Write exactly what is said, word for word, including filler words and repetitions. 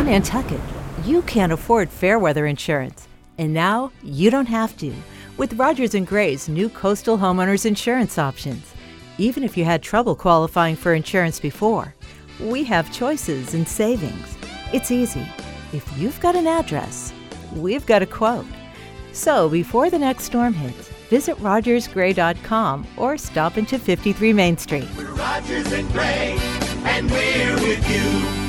on Nantucket, you can't afford fair weather insurance. And now you don't have to with Rogers and Gray's new coastal homeowners insurance options. Even if you had trouble qualifying for insurance before, we have choices and savings. It's easy. If you've got an address, we've got a quote. So before the next storm hits, visit rogers gray dot com or stop into fifty-three Main Street. We're Rogers and Gray, and we're with you.